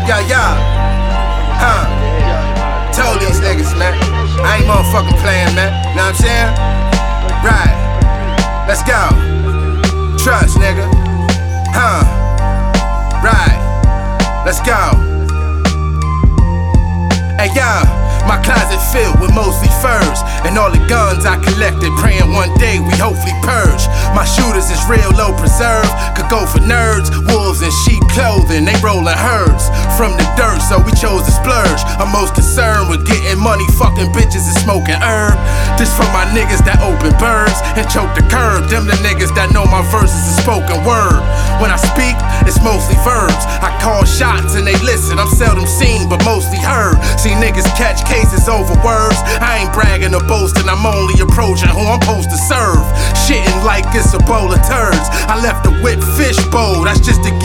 Told these niggas, man, I ain't motherfucking playing, man. Know what I'm saying? Right. Let's go. Trust, nigga. Right. Let's go. Hey, yo. My closet filled with mostly furs and all the guns I collected, praying one day we hopefully purge. My shooters is real low preserved, could go for nerds, wolves in sheep clothing, they rollin' herds from the dirt, so we chose to splurge. I'm most concerned with getting money, fucking bitches and smoking herb. This for my niggas that open birds and choke the curb. Them the niggas that know my verses is spoken word. When I speak, it's mostly verbs. I call shots and they listen. I'm seldom seen, but mostly heard. See niggas catch cases over words. I ain't bragging or boasting, I'm only approaching who I'm supposed to serve. Shitting like it's a bowl of turds. I left the whip fish bowl, that's just to